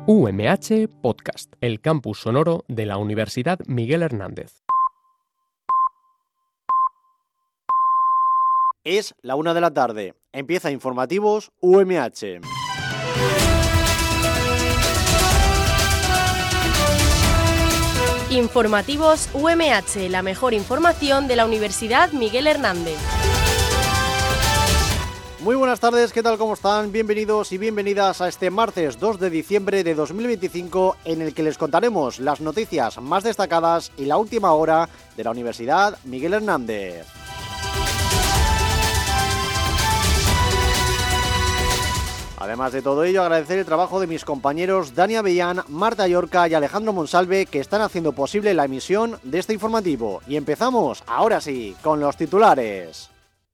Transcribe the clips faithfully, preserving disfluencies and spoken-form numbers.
U M H Podcast, el campus sonoro de la Universidad Miguel Hernández. Es la una de la tarde. Empieza Informativos U M H. Informativos U M H, la mejor información de la Universidad Miguel Hernández. Muy buenas tardes, ¿qué tal? ¿Cómo están? Bienvenidos y bienvenidas a este martes dos de diciembre de dos mil veinticinco, en el que les contaremos las noticias más destacadas y la última hora de la Universidad Miguel Hernández. Además de todo ello, agradecer el trabajo de mis compañeros Dani Avellán, Marta Llorca y Alejandro Monsalve, que están haciendo posible la emisión de este informativo. Y empezamos, ahora sí, con los titulares.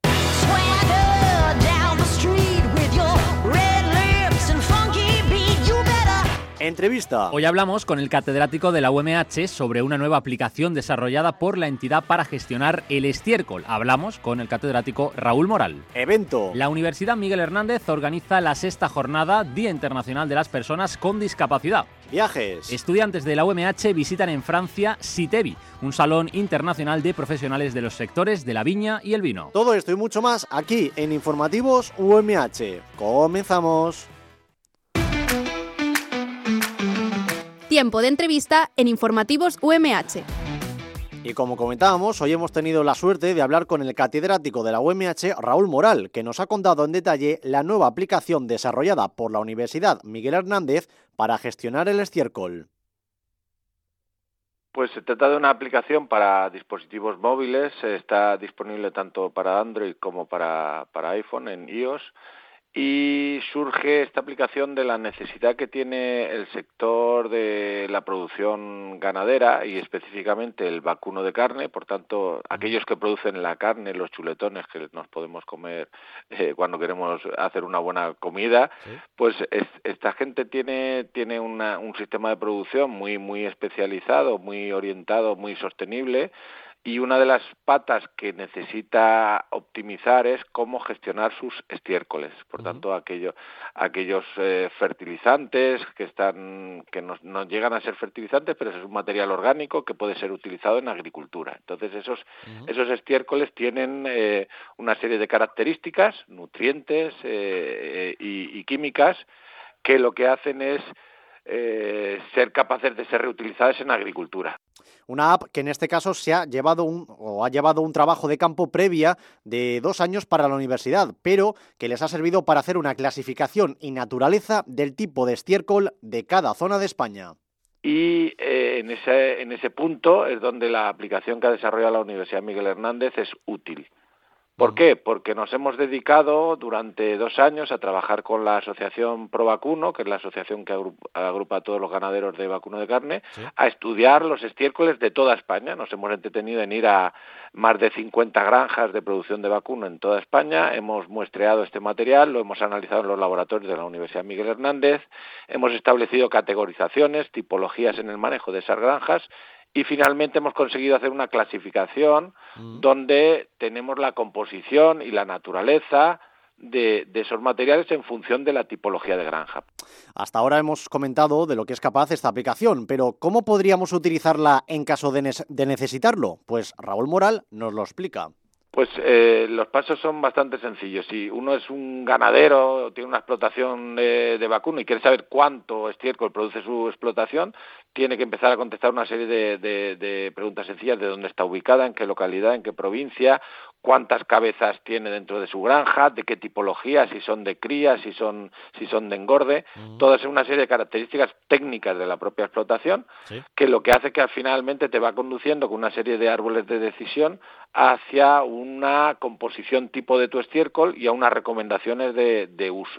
Entrevista. Hoy hablamos con el catedrático de la U M H sobre una nueva aplicación desarrollada por la entidad para gestionar el estiércol. Hablamos con el catedrático Raúl Moral. Evento. La Universidad Miguel Hernández organiza la sexta jornada Día Internacional de las Personas con Discapacidad. Viajes. Estudiantes de la U M H visitan en Francia Citevi, un salón internacional de profesionales de los sectores de la viña y el vino. Todo esto y mucho más aquí en Informativos U M H. Comenzamos. Tiempo de entrevista en Informativos U M H. Y como comentábamos, hoy hemos tenido la suerte de hablar con el catedrático de la U M H, Raúl Moral, que nos ha contado en detalle la nueva aplicación desarrollada por la Universidad Miguel Hernández para gestionar el estiércol. Pues se trata de una aplicación para dispositivos móviles, está disponible tanto para Android como para, para iPhone en iOS. Y surge esta aplicación de la necesidad que tiene el sector de la producción ganadera y específicamente el vacuno de carne. Por tanto, aquellos que producen la carne, los chuletones que nos podemos comer eh, cuando queremos hacer una buena comida, ¿sí? Pues es, esta gente tiene tiene una, un sistema de producción muy muy especializado, muy orientado, muy sostenible. Y una de las patas que necesita optimizar es cómo gestionar sus estiércoles. Por uh-huh. tanto, aquello, aquellos eh, fertilizantes que están que no, no llegan a ser fertilizantes, pero es un material orgánico que puede ser utilizado en agricultura. Entonces, esos uh-huh. esos estiércoles tienen eh, una serie de características, nutrientes eh, y, y químicas que lo que hacen es eh, ser capaces de ser reutilizadas en agricultura. Una app que en este caso se ha llevado un o ha llevado un trabajo de campo previa de dos años para la universidad, pero que les ha servido para hacer una clasificación y naturaleza del tipo de estiércol de cada zona de España. Y eh, en ese en ese punto es donde la aplicación que ha desarrollado la Universidad Miguel Hernández es útil. ¿Por qué? Porque nos hemos dedicado durante dos años a trabajar con la asociación Pro Vacuno, que es la asociación que agrupa a todos los ganaderos de vacuno de carne, ¿sí? A estudiar los estiércoles de toda España. Nos hemos entretenido en ir a más de cincuenta granjas de producción de vacuno en toda España. Hemos muestreado este material, lo hemos analizado en los laboratorios de la Universidad Miguel Hernández, hemos establecido categorizaciones, tipologías en el manejo de esas granjas. Y finalmente hemos conseguido hacer una clasificación mm. donde tenemos la composición y la naturaleza de, de esos materiales en función de la tipología de granja. Hasta ahora hemos comentado de lo que es capaz esta aplicación, pero ¿cómo podríamos utilizarla en caso de, ne- de necesitarlo? Pues Raúl Moral nos lo explica. Pues eh, los pasos son bastante sencillos. Si uno es un ganadero, tiene una explotación de, de vacuno y quiere saber cuánto estiércol produce su explotación, tiene que empezar a contestar una serie de, de, de preguntas sencillas de dónde está ubicada, en qué localidad, en qué provincia, cuántas cabezas tiene dentro de su granja, de qué tipología, si son de cría, si son si son de engorde, uh-huh. Todas una serie de características técnicas de la propia explotación, ¿sí? Que lo que hace que finalmente te va conduciendo con una serie de árboles de decisión hacia una composición tipo de tu estiércol y a unas recomendaciones de, de uso.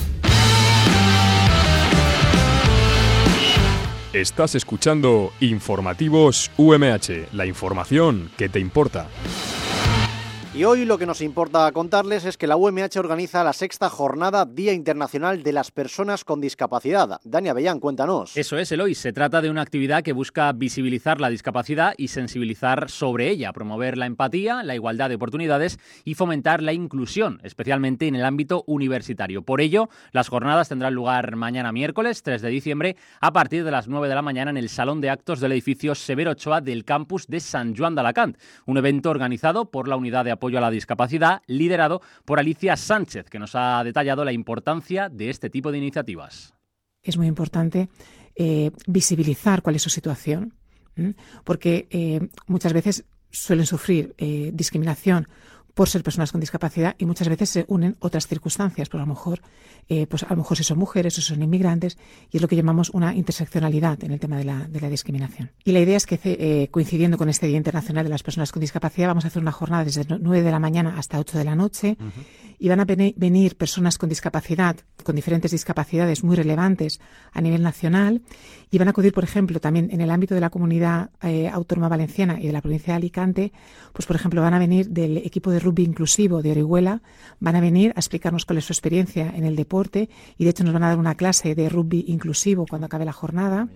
Estás escuchando Informativos U M H, la información que te importa. Y hoy lo que nos importa contarles es que la U M H organiza la sexta jornada Día Internacional de las Personas con Discapacidad. Dani Avellán, cuéntanos. Eso es, Eloy. Se trata de una actividad que busca visibilizar la discapacidad y sensibilizar sobre ella, promover la empatía, la igualdad de oportunidades y fomentar la inclusión, especialmente en el ámbito universitario. Por ello, las jornadas tendrán lugar mañana miércoles tres de diciembre a partir de las nueve de la mañana en el Salón de Actos del edificio Severo Ochoa del campus de Sant Joan d'Alacant, un evento organizado por la Unidad de Apoyo a la Discapacidad, liderado por Alicia Sánchez, que nos ha detallado la importancia de este tipo de iniciativas. Es muy importante eh, visibilizar cuál es su situación, ¿m? porque eh, muchas veces suelen sufrir eh, discriminación por ser personas con discapacidad y muchas veces se unen otras circunstancias, pues a lo mejor, eh, pues a lo mejor si son mujeres o son inmigrantes, y es lo que llamamos una interseccionalidad en el tema de la, de la discriminación. Y la idea es que eh, coincidiendo con este Día Internacional de las Personas con Discapacidad vamos a hacer una jornada desde nueve de la mañana hasta ocho de la noche, uh-huh. y van a ven- venir personas con discapacidad, con diferentes discapacidades muy relevantes a nivel nacional, y van a acudir, por ejemplo, también en el ámbito de la Comunidad eh, Autónoma Valenciana y de la provincia de Alicante, pues por ejemplo van a venir del equipo de rugby inclusivo de Orihuela, van a venir a explicarnos cuál es su experiencia en el deporte y de hecho nos van a dar una clase de rugby inclusivo cuando acabe la jornada.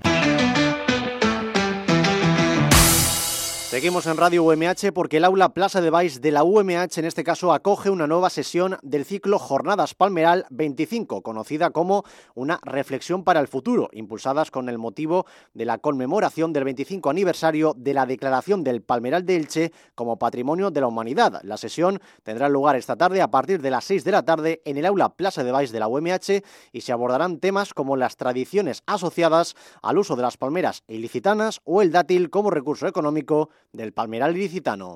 Seguimos en Radio U M H porque el aula Plaza de Baix de la U M H en este caso acoge una nueva sesión del ciclo Jornadas Palmeral veinticinco, conocida como una reflexión para el futuro, impulsadas con el motivo de la conmemoración del veinticinco aniversario de la declaración del Palmeral de Elche como Patrimonio de la Humanidad. La sesión tendrá lugar esta tarde a partir de las seis de la tarde en el aula Plaza de Baix de la U M H y se abordarán temas como las tradiciones asociadas al uso de las palmeras ilicitanas o el dátil como recurso económico del palmeral ilicitano.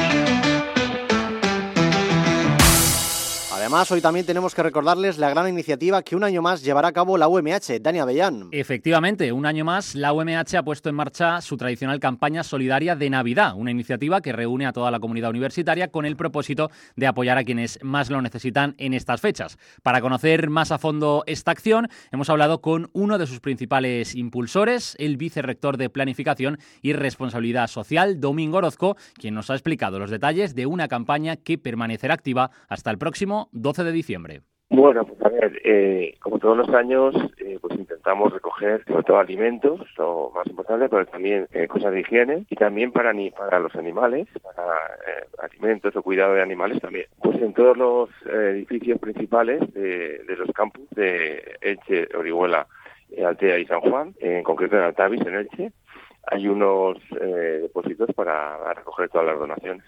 Además, hoy también tenemos que recordarles la gran iniciativa que un año más llevará a cabo la U M H. Dani Avellán. Efectivamente, un año más la U M H ha puesto en marcha su tradicional campaña solidaria de Navidad, una iniciativa que reúne a toda la comunidad universitaria con el propósito de apoyar a quienes más lo necesitan en estas fechas. Para conocer más a fondo esta acción, hemos hablado con uno de sus principales impulsores, el vicerrector de Planificación y Responsabilidad Social, Domingo Orozco, quien nos ha explicado los detalles de una campaña que permanecerá activa hasta el próximo doce de diciembre. Bueno, pues a ver, eh, como todos los años, eh, pues intentamos recoger sobre todo alimentos, lo más importante, pero también eh, cosas de higiene y también para ni para los animales, para eh, alimentos o cuidado de animales también. Pues en todos los eh, edificios principales de, de los campus de Elche, Orihuela, eh, Altea y San Juan, eh, en concreto en Altavis, en Elche, hay unos eh, depósitos para recoger todas las donaciones.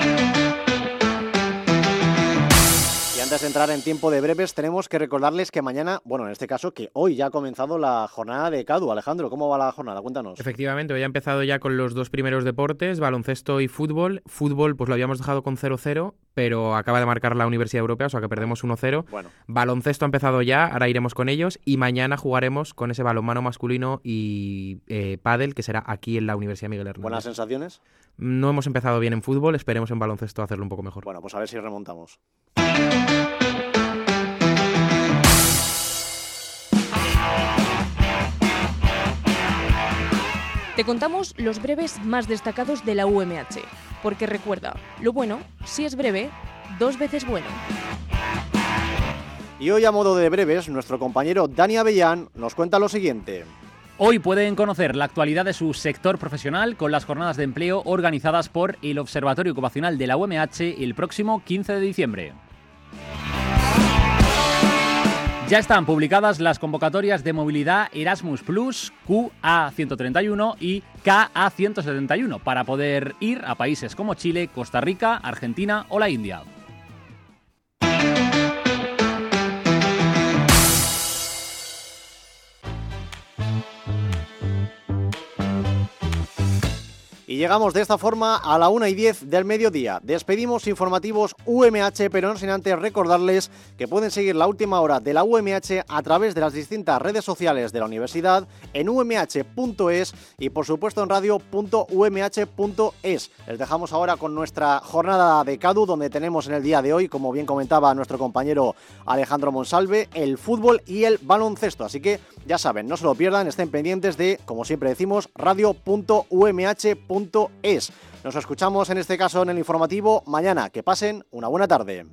Y antes de entrar en tiempo de breves, tenemos que recordarles que mañana, bueno, en este caso, que hoy ya ha comenzado la jornada de CADU. Alejandro, ¿cómo va la jornada? Cuéntanos. Efectivamente, hoy ha empezado ya con los dos primeros deportes, baloncesto y fútbol. Fútbol, pues lo habíamos dejado con cero cero, pero acaba de marcar la Universidad Europea, o sea que perdemos uno cero. Bueno. Baloncesto ha empezado ya, ahora iremos con ellos, y mañana jugaremos con ese balonmano masculino y eh, pádel, que será aquí en la Universidad Miguel Hernández. ¿Buenas sensaciones? No hemos empezado bien en fútbol, esperemos en baloncesto hacerlo un poco mejor. Bueno, pues a ver si remontamos. Te contamos los breves más destacados de la U M H, porque recuerda, lo bueno, si es breve, dos veces bueno. Y hoy a modo de breves, nuestro compañero Dani Avellán nos cuenta lo siguiente. Hoy pueden conocer la actualidad de su sector profesional con las jornadas de empleo organizadas por el Observatorio Ocupacional de la U M H el próximo quince de diciembre. Ya están publicadas las convocatorias de movilidad Erasmus Plus, Q A ciento treinta y uno y K A ciento setenta y uno para poder ir a países como Chile, Costa Rica, Argentina o la India. Y llegamos de esta forma a la una y diez del mediodía. Despedimos informativos U M H, pero no sin antes recordarles que pueden seguir la última hora de la U M H a través de las distintas redes sociales de la universidad en u m h punto es y por supuesto en radio punto u m h punto es. Les dejamos ahora con nuestra jornada de CADU, donde tenemos en el día de hoy, como bien comentaba nuestro compañero Alejandro Monsalve, el fútbol y el baloncesto. Así que ya saben, no se lo pierdan, estén pendientes de, como siempre decimos, radio punto u m h punto es. punto es. Nos escuchamos en este caso en el informativo mañana. Que pasen una buena tarde.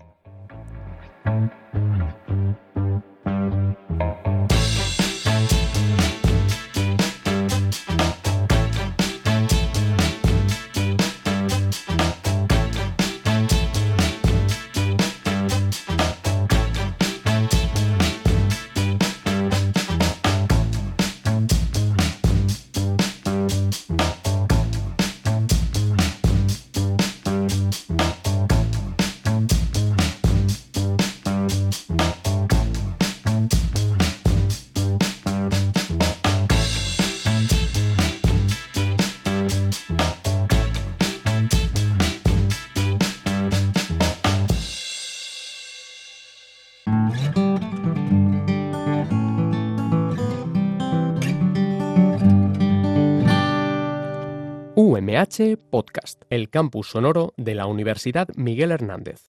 U M H Podcast, el campus sonoro de la Universidad Miguel Hernández.